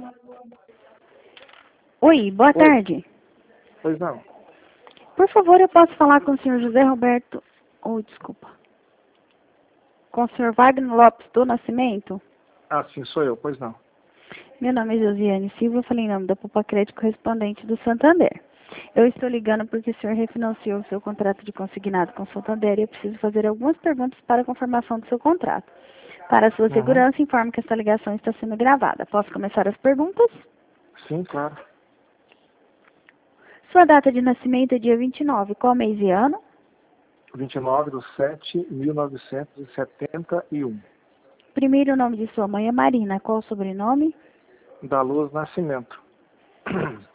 Oi, boa Oi. tarde. Pois não. Por favor, eu posso falar com o senhor José Roberto... desculpa. Com o senhor Wagner Lopes do Nascimento? Ah, sim, sou eu. Pois não. Meu nome é Josiane Silva, eu falei em nome da Poupa Crédito correspondente do Santander. Eu estou ligando porque o senhor refinanciou o seu contrato de consignado com o Santander e eu preciso fazer algumas perguntas para a confirmação do seu contrato. Para a sua Uhum. segurança, informo que esta ligação está sendo gravada. Posso começar as perguntas? Sim, claro. Sua data de nascimento é dia 29. Qual mês e ano? 29/7/1971. Primeiro nome de sua mãe é Marina. Qual o sobrenome? Da Luz Nascimento.